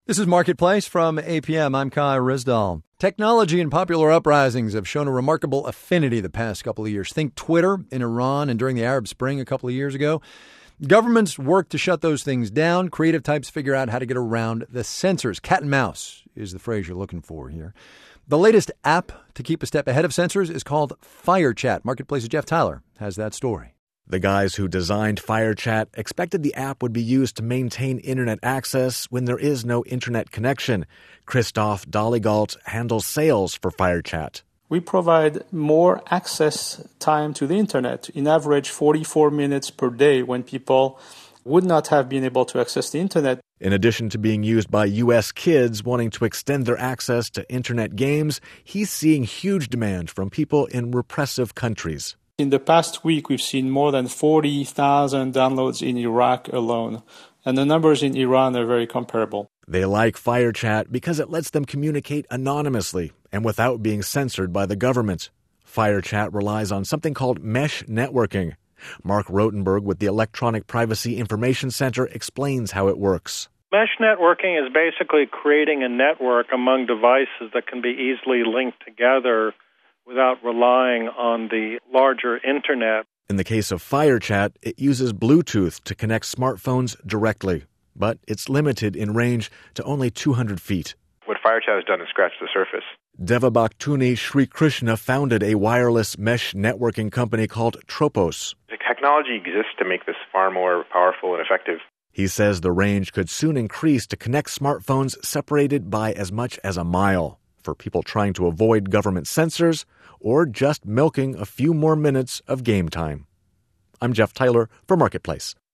This is Marketplace from APM. I'm Kai Rizdal. Technology and popular uprisings have shown a remarkable affinity the past couple of years. Think Twitter in Iran and during the Arab Spring a couple of years ago. Governments work to shut those things down. Creative types figure out how to get around the censors. Cat and mouse is the phrase you're looking for here. The latest app to keep a step ahead of censors is called FireChat. Marketplace's Jeff Tyler has that story. The guys who designed FireChat expected the app would be used to maintain internet access when there is no internet connection. Christoph Dolligalt handles sales for FireChat. We provide more access time to the internet, in average 44 minutes per day when people would not have been able to access the internet. In addition to being used by U.S. kids wanting to extend their access to internet games, he's seeing huge demand from people in repressive countries. In the past week, we've seen more than 40,000 downloads in Iraq alone, and the numbers in Iran are very comparable. They like FireChat because it lets them communicate anonymously and without being censored by the government. FireChat relies on something called mesh networking. Mark Rotenberg with the Electronic Privacy Information Center explains how it works. Mesh networking is basically creating a network among devices that can be easily linked together without relying on the larger internet. In the case of FireChat, it uses Bluetooth to connect smartphones directly, but it's limited in range to only 200 feet. What FireChat has done is scratch the surface. Devabhaktuni Sri Krishna founded a wireless mesh networking company called Tropos. The technology exists to make this far more powerful and effective. He says the range could soon increase to connect smartphones separated by as much as a mile for people trying to avoid government censors or just milking a few more minutes of game time. I'm Jeff Tyler for Marketplace.